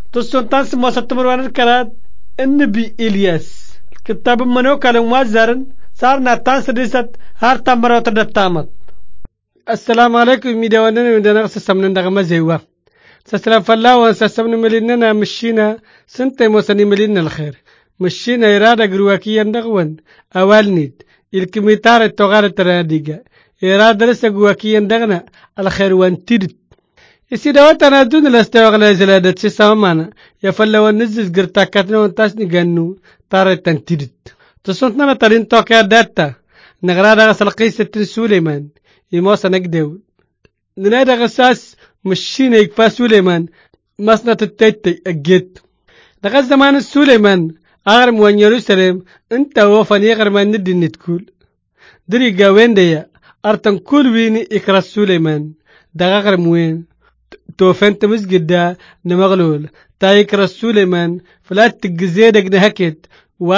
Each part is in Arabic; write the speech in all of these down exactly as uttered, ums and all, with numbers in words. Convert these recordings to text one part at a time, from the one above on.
تصنطان سما ستمروان الكرات النبي إلياس كتاب منو كلام وازرن صار نتان سديست هار تمرات دتامت. السلام عليكم ميدوانا ميدانا سسمنا دغما زيوا سسلام فلا وسسمنا ملينا مشينا سنتي موسني ملينا الخير مشينا إرادة جرواكيا دغون أوالنيد الكميتار التغار التراديجا إرادة رسا جواكيا دغنا الخير وانتدت يسيدا واتنا دون الاستواغلا زلادة سيسامانا يفلا ونزز قرتاكاتنا وانتاسني جانو تاري تنتدت تصنتنا ترين توكيا داتا نغرادا غسلقي ستن سوليمان يموسى نقدو ننادى غساس مشينا يكفى سوليمان مصنة التيتي أجيت دغا زمان السوليمان أغرم وان يروسلم انت وفاني غرمان ندي نتكول دري قاوين ديا أرتن كل ويني إكرا سوليمان دغا غرم وين توفنت مسجد دا نمغلول تا إكرا سوليمان فلا تقزيدك نهكت و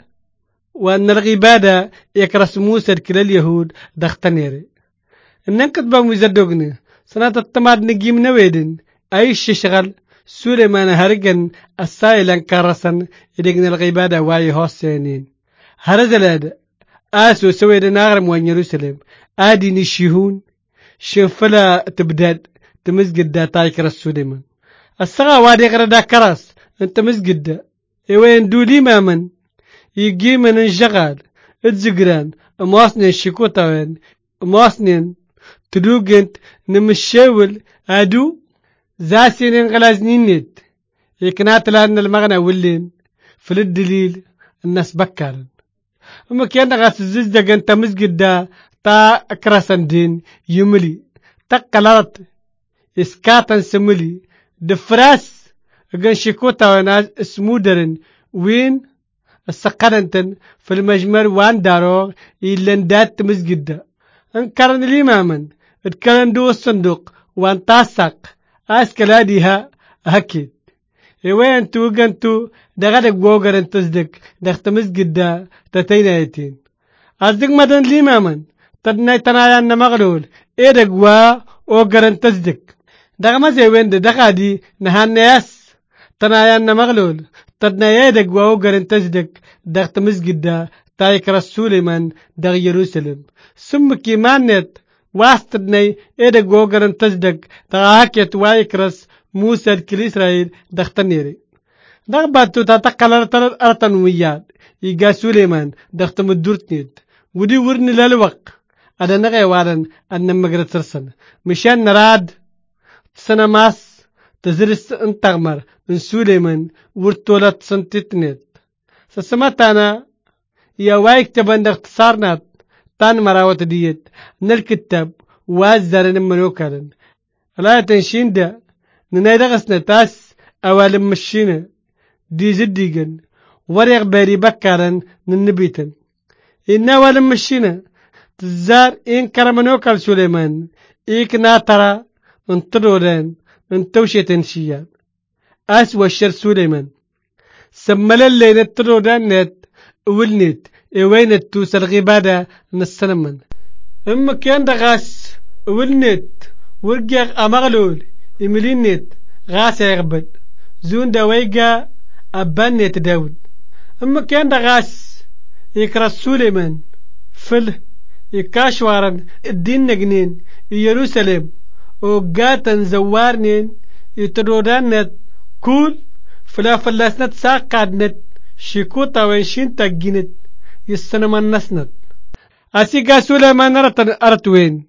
وأن الغبادة يكرس موسى كلا اليهود دختنيري إنن كتبا مزدوغني سنة التماد نجيم نويدن أي شغل سوليمان هرقن السائلا كرسن إدقن الغبادة واي هوسينين هرزلاد آسو سويدن أغرم وان يروسلم آدي نشيهون شنفلا تبداد تمزقد دا تايكرس سوليمان السغا وادي غردا كرس انت مزقد دا إيوين دولي مامن يجي من الشغال الزقران مواصنين شيكوتاوين مواصنين تدوغنت نمشاول ادو زاسين انغلازنينيت يكنات لان المغنى ولين في الدليل الناس بكارن اما كان غاس الززدق انت مسجد دا تا اكراسندين يملي تقلرت اسكاتن سملي دفراس اغن شيكوتاوين اسمودرن وين السقرنتن في المجمر وان داروغ إلا دات مسجد انكرن الإماما اتكلم دو الصندوق وان تاسق اسكلاديها هكيد وين تو قنتو دغدك بوغر انتصدق دخت مسجد دا تتينايتين أصدق مدن الإماما تدناي تنايان مغلول ايدك وا اوغر انتصدق دغ مزي وين دغادي نهان ناس تنايان مغلول تدنا يدك وأوجر انتجدك دغت مسجد دا تايكرا سوليمان دغ يروسلم ثم كيمانت واستدني يدك وأوجر انتجدك تغاكيت وايكرس موسى الكل إسرائيل دغت نيري دغ باتو تتقل أرتنويات يقا سوليمان دغت مدورتنيت ودي ورني للوق أدا نغي وارن أن مقرد سرسن مشان نراد سنة ماس تزرس انتغمر من سوليمان ورطولت سنتتنت سسمتانا يا وايك تبان اختصارنات تان مراوت ديت نالكتاب وازدارن منوكالن لا تنشين دا ننايدغسنا تاس اوال مشينا دي زديقن وريق باري بكارن ننبيتن إنا اوال مشينا تزار إن كرمنوكال سوليمان إيك ناترا انترورين انتوشي تنشيان أسوى الشر سوليمان سملا اللي نترو دانت ولنت وين التوس الغبادة نسلمن اما كان دا غاس ولنت ورقيق امغلول املينت غاس يغبل زون دا ويقا ابانت داود اما كان دا غاس يكرا سوليمان فل يكاشوارن الدين نجنين يروسلم وقاتن زوارنين يترودانت كل فلا فلاسنت ساقادنت شيكوتا وينشين تاقينت يستنمان نسنت أسيقا سوليمان أرتن أرتوين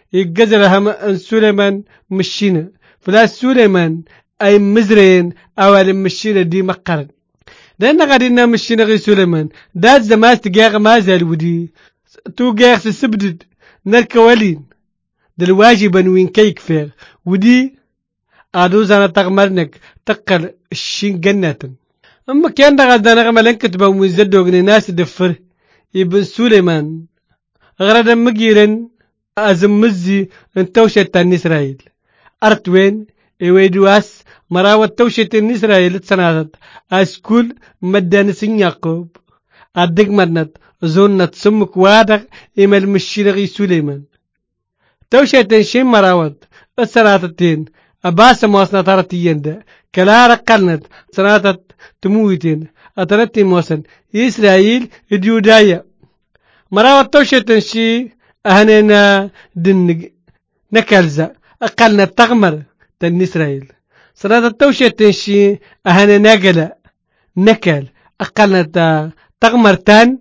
يقزرها سوليمان مشينا فلا سوليمان أي مزرين أول مشينا دي مقارن لأن غادينا مشينا غي سوليمان دات زماس تقاغ مازال ودي تو قاغ سسبدد نالكوالين دالواجبا وين كيك فيغ ودي أدوز أنا تغمرنك تقل الشين جنة أما كان دغدا نغمة لنكتبه ومزدوغني ناس دفر ابن سوليمان غردا مجيرن أزمزي انتوشة تان إسرائيل أرتوين إويدواس مراوة توشة تان إسرائيل تسنادت أسكول مدان سن يعقوب أدق مدنت زونة سمك وادق إما المشيرغي سوليمان توشة تان شين مراوة السنادتين أباس موسنا ترتيين ده كلا رقلنت سنة تموتين أترتي موسن إسرائيل اليودايا مرا وتوشتن شي أهننا دنج نكالزا أقلنا تغمر تن إسرائيل سنة توشتن شي أهننا نقلا نكال أقلنا تغمر تن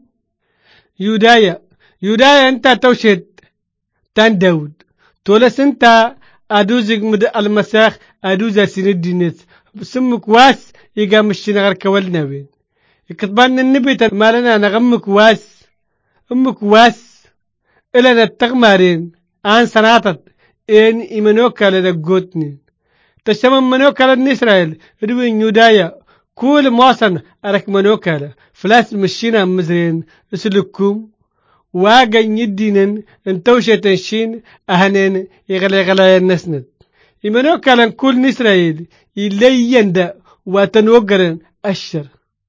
يودايا يودايا أنت توشت تن داود تولس أنت أدوزك مد المساخ أدوز سين الدينيس سمك واس يقام الشنغر كولنا بين يكتبان النبي مالنا نغمك واس أمك واس إلا نتغمارين آن سناتت إن إيمانوكا لدقوتني تشمم منوكا لإسرائيل ردوين يودايا كل موصن أرك منوكا فلاس مشينا مزرين اسلكم واقن يدينن انتوشة تنشين أهنين يغلي غلايا النسند إيمانوكا لن كل نسرائيل إلي يندى وتنوقرن أشر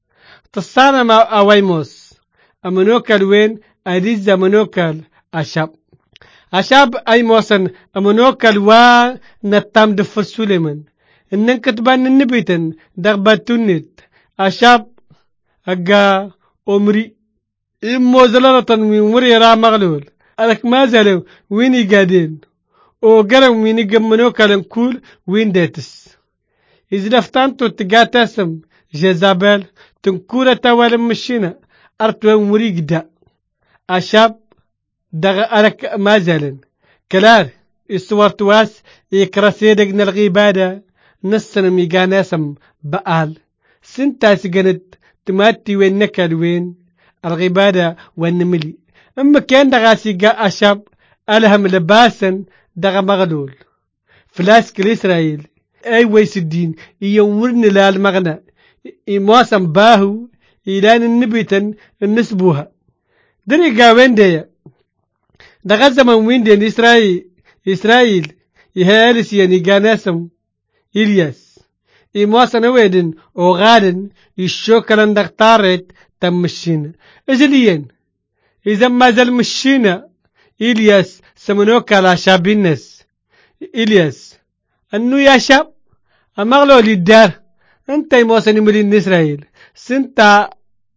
تصانا مع أويموس أمانوكا وين أريزا منوكا أشاب أشاب أي موسن أمانوكا وا نتام دفر سليمان إنن كتبان النبيتن دغباتونيت أشاب أقا أمري إمو زلالة من مري را مغلول ألك ما زالوا ويني قادين أو قرم ويني قمنوكا لنكول وين ديتس إذا لفتانتو تقاتاسم جزابال تنكورة توال مشينا أرتوى مريق دا أشاب دغ ألك ما زالن كلار إستوارتواس إكراسيدق نلغيبادة نسنا ميقاناسم بقال سنتاس قنت تماتي وين نكال وين الغبادة والنملي أما كان دغاسي قا أشاب ألهم لباسا دغ مغلول فلاسك الإسرائيل أي ويس الدين يومرن لا المغنى إمواسم باهو إلان النبيتا النسبوها دري قا وين ديا دغا زمن وين ديا إسرائيل إسرائيل يهالس يعني قاناسم إلياس إمواسا نويدن وغادن يشوكلن دغتارت تمشينا إزليين إذا ما زال مشينا إلياس سمنوك على شابينس إلياس أنو يا شاب أمغلو للدار أنت موسني ملين إسرائيل سنتا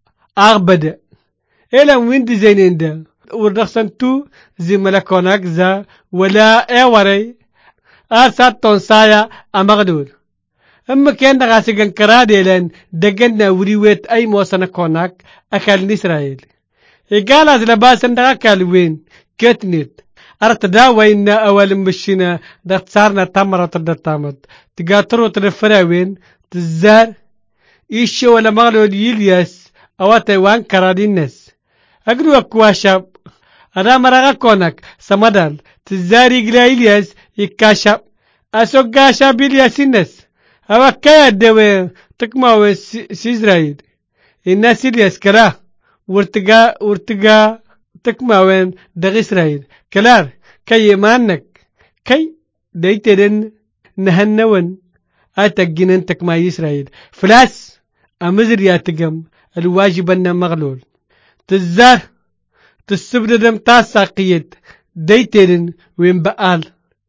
أغبد إلا وين دي زينين دا ورخصنتو زي ملكونك زا ولا إيوري أرسات تونسايا أمغدول أما كان دغاسي كان كرادي لان دقنا وريويت أي موسنا كوناك أكل إسرائيل إقال هذا لباسن دغا كالوين كتنيت أرت داوين أول مشينا دغتصارنا تمرة تدتامت تقاترو ترفراوين تزار إيشو ولا مغلو يلياس أو تيوان كرادين نس أقلو أكواشاب أنا مرغا كوناك سمدال تزاري إقلا إلياس يكاشاب أسوق شاب إلياس النس أما كايا دوي تكما سيزرايل الناس إلياس كلا ورتقا ورتقا تكما وين دغ إسرائيل كلار كي مانك كي ديتدن نهنون أتقنن تكما إسرائيل فلاس أمزر ياتقم الواجب أن مغلول تزار تسبددم تاساقيت ديتدن وين بقال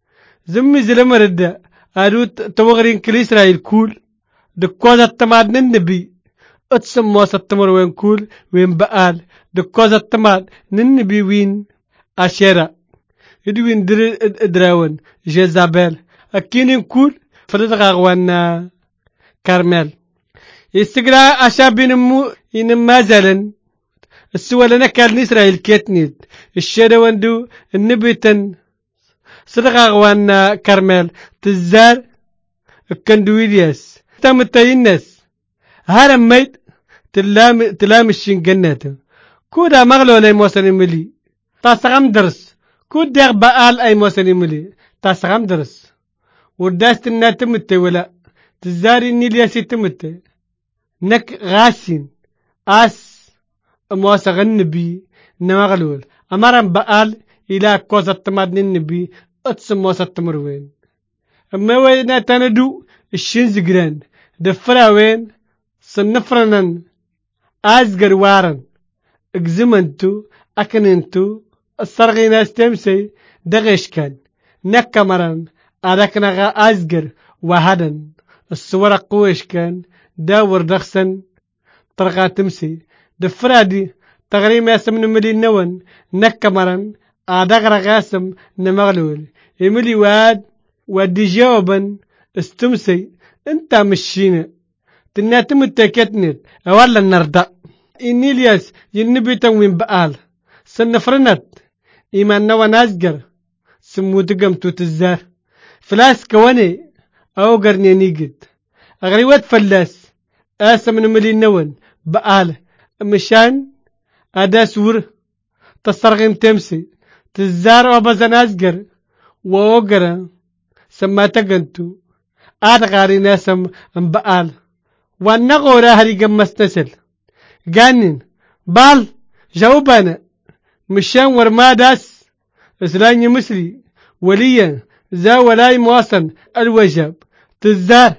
زمي زلمرد أروت توغرين كل إسرائيل كول دكوزة تماد ننبي أتسم موسى التمر وين كول وين بقال دكوزة تماد ننبي وين أشيرا يدوين در دراون جزابيل أكينين كول فلتغاغوان كارميل يستقرا أشابين مو إنما زالن السؤال أنا كان إسرائيل كيتنيد الشيرا وندو النبيتن صدقاغوان كارميل تزار كندويلياس تم التينس هرم ميت تلام تلام الشنجنات كودا مغلو لي موسني ملي تاسغم درس كود دير بقال أي موسني ملي تاسغم درس وداست النا تمت ولا تزاري نيلياسي تمت نك غاسين أس موسغ النبي نمغلول أمرم بقال إلى كوزة تمادن النبي أتسم موسى التمروين أما وين تندو الشنز جران دفرا وين صنفرنن أزجر وارن اجزمنتو أكننتو الصرغي ناس تمسي دغش كان نكمرن أذكنا غا أزجر وهدن الصورة قويش كان داور دخسن طرقا تمسي دفرادي تغريم ياسم نملي نون نكمرن أدغر غاسم نمغلول يملي واد ودي جوابا استمسي انت مشينا تناتم التاكتنت اولا النردا إني الياس ينبي تنوين بقال سنفرنت إيمان نوا نازجر سمو تقم توتزار فلاس كواني أو قرني نيجد أغريوات فلاس آسا من ملي نون بقال مشان أدا سور تصرغم تمسي تزار وبزن أزجر ووقرا سما تقنتو آد غاري ناسم بقال والنغورا هري قمس نسل قانين بال جاوبانا مشان ورما داس إسلاني مسلي وليا زا ولاي مواصن الوجب تزار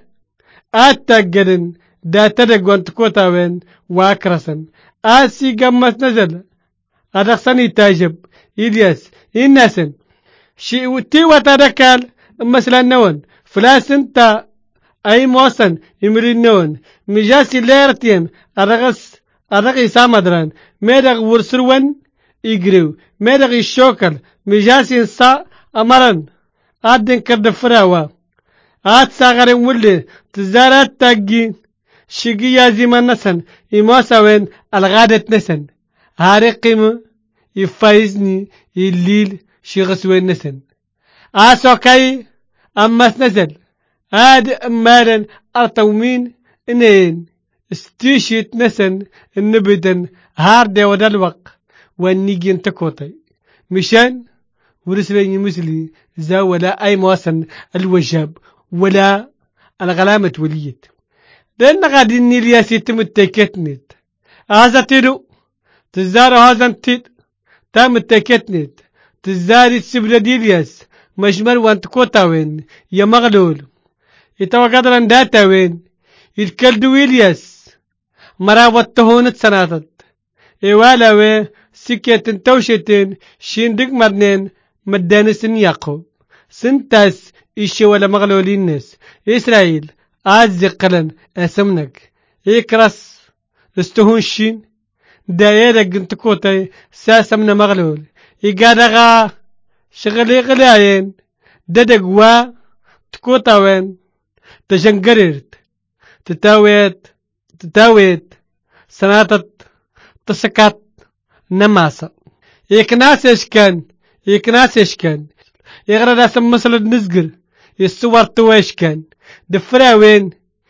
آتاقرن دا تدق وانتكوتا وين واكرسن آسي قمس نزل أدخسني تاجب إلياس إناسن شي وتي وتدكال مثلا نون فلاسن تا أي مواصن يمرين نون مجاسي ليرتين أرغس أرغي سامدران ميدغ ورسرون يقريو ميدغ الشوكل مجاسي سا أمرن آدن كرد فراوا آد ساغرين ولي تزارات تاقين شقيا زيمان نسن إموسا وين الغادة نسن هاري قيمة يفايزني الليل شيغس وين نسن آسو كاي أمس نزل آد أمالا أرطومين إنين استيشيت نسن النبدن هاردي ودلوق والنيجين تكوتي مشان ورسليني مسلي زا ولا أي مواسن الوجاب ولا الغلامة وليت لأن غادي النيلياس يتم التكتنت هذا تلو تزار هذا انتد تام التكتنت تزاري السبلة ديلياس مجمل وانت كوتا وين يا مغلول يتوى قدرا داتا وين يتكلدو ويلياس مراوتهون سناتت إيوالا وي سكيتن توشتين شين دق مرنين مدانسن ياقوب سنتاس إيشي ولا مغلولين ناس إسرائيل آزي قلن أسمنك إكرس استهون شين دايرة قنت كوتاي ساسمنا مغلول إيقادغا شغلي غلاين ددقوا تكوتا وين تجنقررت تتاويت تتاويت سناتت تسكات نماسا يكناس إشكان يكناس إشكان يغرد اسم مثل النزقر يصور تويشكان دفرا وين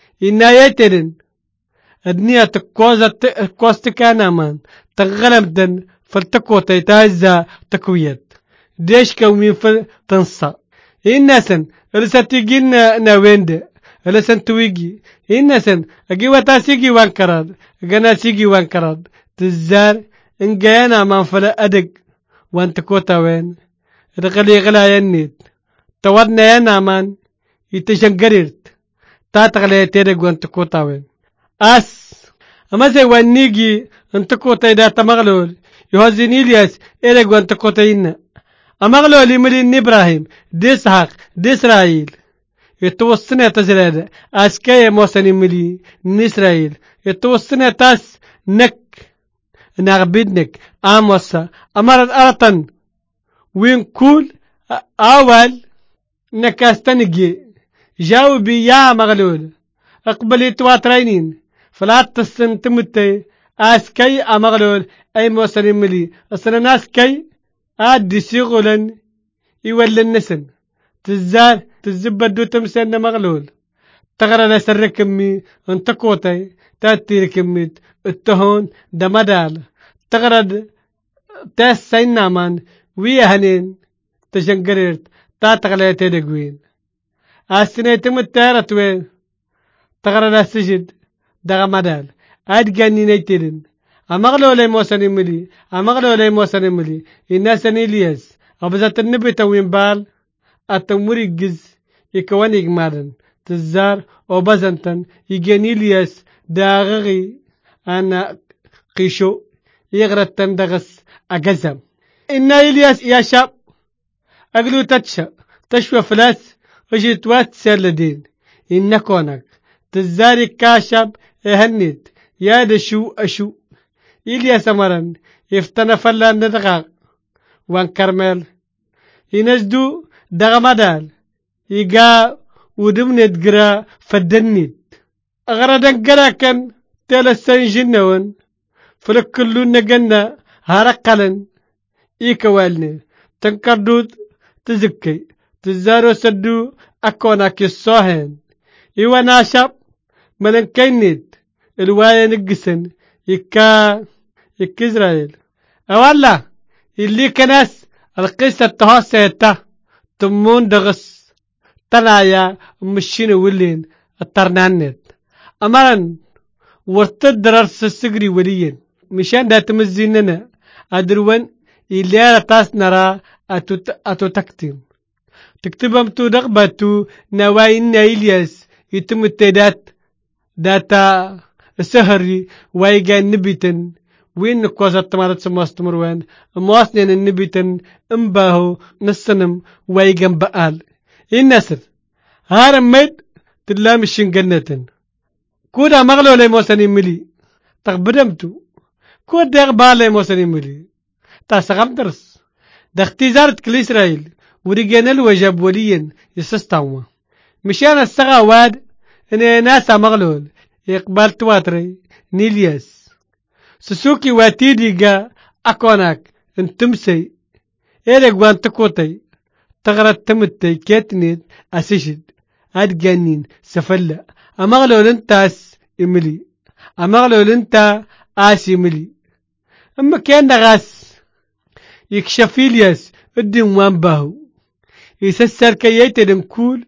إنايترن الدنيا تكوزة كوستكانا مان تغلمدن فالتكوتا يتهزا تكويت ديش كومين في تنصى إنسان رساتيجين ناويند رسان تويجي إنسان أجيوا تاسيجي وانكراد جنا سيجي وانكراد تزار إن جانا من فلا أدق وانت كوتا وين رغلي غلا ينيت تودنا ينا من يتشنقررت تاتغلي تيرق وانت كوتا وين أس أما زي وانيجي انت كوتا إذا تمغلول يهزين إلياس إيرق وانت كوتا إنا أمغلو لملين إبراهيم دي إسحاق دي إسرائيل يتوصنا تزراد أسكايا موسني ملي إسرائيل يتوصنا تاس نك نغبدنك آموسا أمرت أرطن وين كل أول نكاستنجي جاوبي يا مغلول أقبلي تواترينين فلا تستنتمتي أسكاي أمغلول أي موسني ملي أصلا ناس كي آد سيغولن يولى النسن تزار تزبدو تمسن مغلول تغرى لسر كمي انت كوتي تاتير كميت التهون دمدال تغرد تاس سينامان ويهنين تشنقررت تا تغلي تدقوين آسنة تمتارت وين تغرى لسجد دغمدال آد جاني نيترين أمغلو لي موسني ملي أمغلو لي موسني ملي الناس نيلياس أبزات النبي توين بال أتموري جز يكوان يجمارن تزار أو بزنتن يجاني لياس داغغي أنا قيشو يغرد تندغس أجزم إن إلياس يا شاب أقلو تتشا تشوى فلاس وجيت واتسلدين إنكونك تزاري كاشب اهنيت يا دشو أشو إليا سمرن يفتنا فلان ندغا وان كرمل ينجدو دغمدال يقا ودمنت قرا فدنيت أغردا قرا كان تلسان جنون فلك كلون نقنا هارقلن إيكوالني تنكردود تزكي تزارو سدو أكونا كالصوهن إيوا ناشب ملن كينيت الواية نقسن يكا يك إسرائيل أولا اللي كناس القصة تهوسيتا تمون دغس تلايا مشين ولين الترنانت أمرن ورتدرر سسقري وليين مشان دا تمزيننا أدروان إليا تاس نرى أتو, أتو تكتم تكتبهم تو رغبتو نواين إلياس يتم التدات داتا السهري وايقان نبيتن وين نكوزة تمارت سماستمر وين مواسنين النبيتن انباهو نسنم وايقان بقال النسر هارم ميد تلام الشنقنتن كودا مغلو لي موساني ملي تغبدمتو كود داغ بالي موساني ملي تاسغم درس داختي زارت كل إسرائيل ورجال وجاب وليا يسستعوا مشان السغا واد إن ناس مغلول يقبل تواتري نيلياس سسوكي واتيدي جا أكونك انتمسي إيرك وان تكوتي تغرد تمتي كاتنيت أسيشد أدجانين سفلا أمغلول انتاس إملي أمغلول انتا آسي ملي أما كان دغاس يكشف إلياس الدين وان باهو يسسر كييتن كول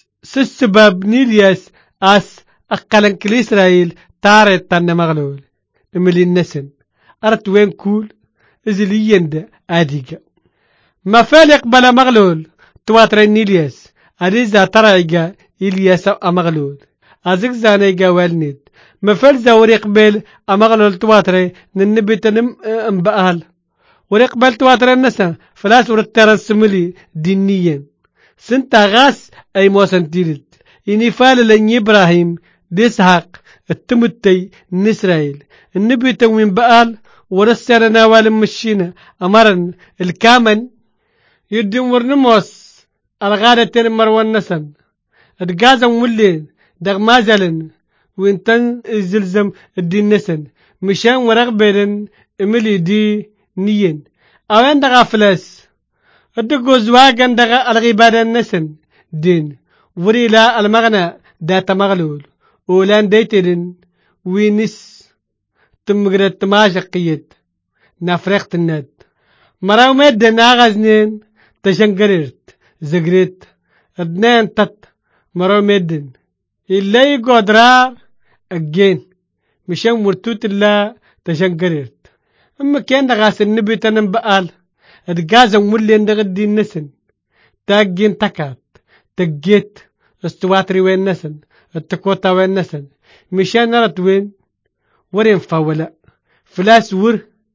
سسباب نيلياس أس أقلن كل إسرائيل تارت تن مغلول إملي النسن أرت وين كول إزلي يند آديقا ما فال يقبل مغلول تواتر نيلياس أريزا ترايقا إلياس أمغلول أزيك زانيقا والنيد ما فال زاور يقبل أمغلول تواتر ننبي تنم أمبقال وريقبل تواتر النسا فلاس ورتر السملي دينيا سنتا غاس أي موسن تيرت إني فال لن إبراهيم ديسحاق التمتي نسرائيل النبي تومين بقال ورسرنا والمشينا أمرن الكامن يدين ورنموس الغادة مروان نسن الغازا مولين دغ مازلن وينتن الزلزم الدين نسن مشان ورغبرن املي دي نيين اوين دغا فلاس الدقو زواغن دغا الغيبادة نسن دين وري لا المغنى داتا مغلول ولان ديترن وينس تمغرت ماشقيت نافرقت الند مراو مد ناغزنين تشنقررت زقريت ادنين تت مراو مدن إلا يقدر أجين مشان مرتوت الله تشنقررت أما كان دغاس النبي تنم بقال ادقازا مولين دغدي النسن تاقين تكات تقيت استواتري وين نسن التكوتا وين نسن مشان نرت وين ورين فاولا فلاس ور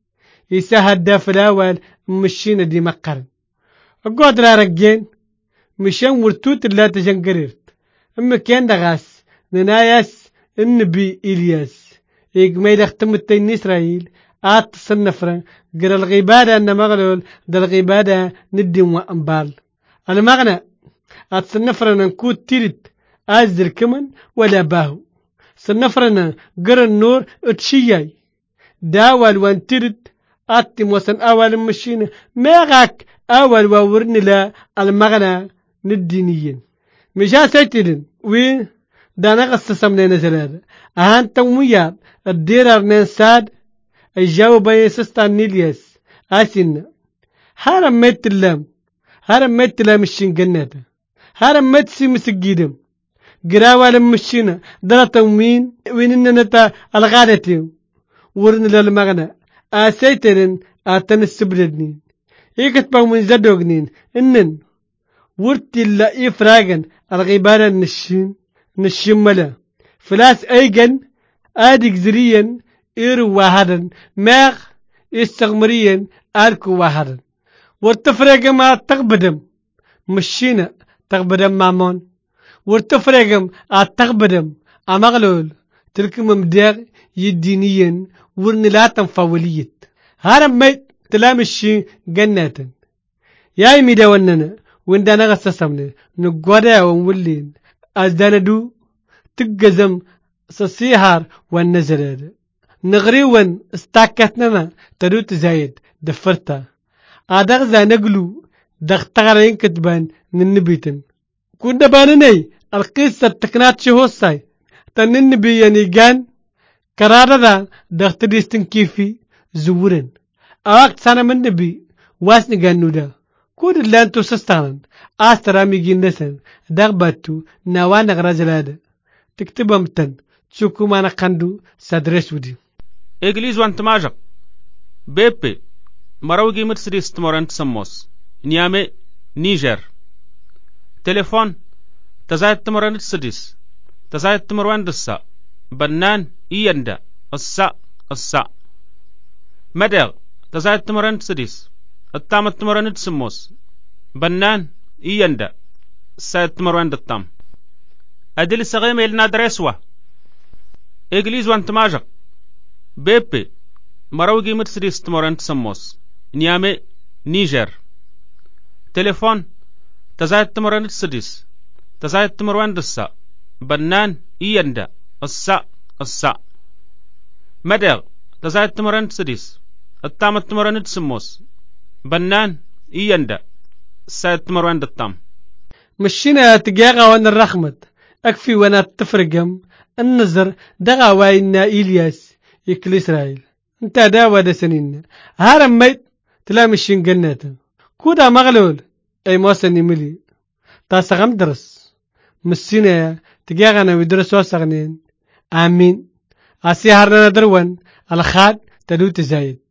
يساهد دا فلاوال مشينا دي مقرن اقعد رجين مشان ورتوت الله تجنقررت اما كان دغاس نناياس النبي إلياس يقميد اختمتين إسرائيل آت صنفرا قرى الغيبادة أن مغلول دا الغيبادة ندي وأنبال المغنى آت صنفرا نكود تيرت آزر كمن ولا باهو صنفرنا قرى النور اتشياي داوال وان تيرت آتي موسن أول مشينا ماغاك أول وورن لا المغنى ندينيين مشا سيتلن وين دانا قصصمنا نزلاد أهان تموياب الدير أرنان ساد الجاوب يسستان نيلياس آسين هارم ميت اللام هارم ميت اللام الشنقنات هارم ميت سيم سجيدم قراوة لمشينا درتا ومين وين إننا الغادتين ورن للمغنى آسيترن آتن السبردنين إيكتبا من زدوغنين إنن ورتي اللي إفراغن الغيبانة نشين نشين ملا فلاس أيغن آدك زريا إيرو واحدا ماغ استغمريا آلكو واحدا والتفريق ما تقبدم مشينا تغبدم مامون ورتفرقم أتغبدم أمغلول تلك ممدغ يدينيا ورنلاتن فاوليت هارم ميت تلامشي جناتن ياي ميدا وننا وندانا غسسمنا نقودا ونولين أزداندو تقزم سسيهار والنزرد نغريون استاكتنا تدو تزايد دفرتا أدغزا نقلو دغتغرين كتبان ننبيتن كنا بانني القصة تكنات شهوصاي تننبي يعني جان كرارة دغتديستن كيفي زورن أوقت سنة من نبي واسن جانو دا كود اللان تسستان آسترامي جيندسن دغباتو نوان غرازلاد تكتبهم تن تشوكو مانا قندو سادرس ودي إجليز وانت ماجق بيبي مراوغي مرسديس تمورنت سموس نيامي نيجر تليفون تزايد تمورنت سديس تزايد تمورنت السا بنان إياندا السا السا مدغ تزايد تمورنت سديس التامت تمورنت سموس بنان إياندا سايد تمورنت التام أدل سغيم إلنا درسوا إجليز وانت ماجق بيبي مراوغي مرسديس تمورنت سموس نيامي نيجر تليفون تزايد تمورنت سديس تزايد تمورنت السا بنان إياندا السا السا مدغ تزايد تمورنت سديس التامت تمورنت سموس بنان إياندا سايد تمورنت التام مشينا تجاغا وانا الرحمت أكفي وانا تفرقم النظر دغا واينا إلياس يكل إسرائيل انت داوا دا سنين هارم ميت تلامشين جناتا كودا مغلول أي موسني ملي تاسغم درس مسينا تجاغنا ويدرسوا سغنين آمين أسي هارنا دروان الخاد تدو تزايد